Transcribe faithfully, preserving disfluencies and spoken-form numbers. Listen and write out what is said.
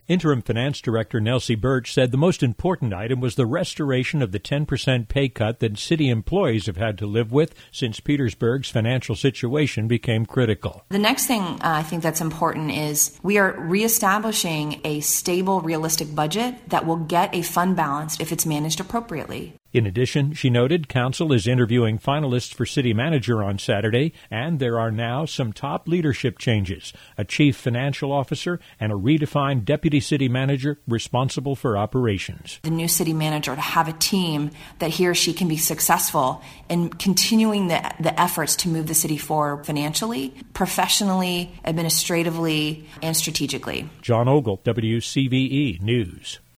Interim Finance Director Nelsie Birch said the most important item was the restoration of the ten percent pay cut that city employees have had to live with since Petersburg's financial situation became critical. The next thing uh, I think that's important is we are reestablishing a stable, realistic budget that will get a fund balance if it's managed appropriately. In addition, she noted council is interviewing finalists for city manager on Saturday, and there are now some top leadership changes, a chief financial officer and a redefined deputy city manager responsible for operations. The new city manager to have a team that he or she can be successful in continuing the, the efforts to move the city forward financially, professionally, administratively, and strategically. John Ogle, W C V E News.